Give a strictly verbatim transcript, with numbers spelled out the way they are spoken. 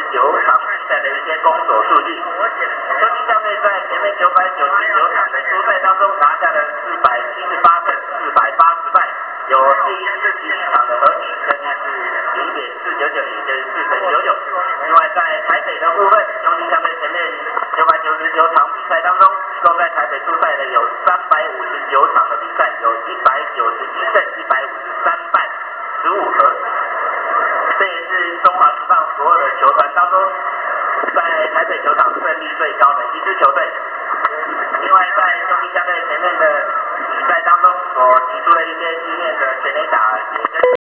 九场比赛的一些攻守数据。兄弟象队在前面九百九十九场的初赛当中拿下了四百七十八胜四百八十败，有第一四十一场的和平，胜率是零点四九九，也就是四成九九。另外在台北的部分，兄弟象队前面九百九十九场比赛当中，一共在台北出赛的有三百五十九场的比赛，有一百九十一胜一百五十三败十五和。这也是中华职棒所有的球团当中，在台北球场胜率最高的一支球队。另外，在兄弟象队前面的比赛当中所提出的一些纪念的全垒打，也跟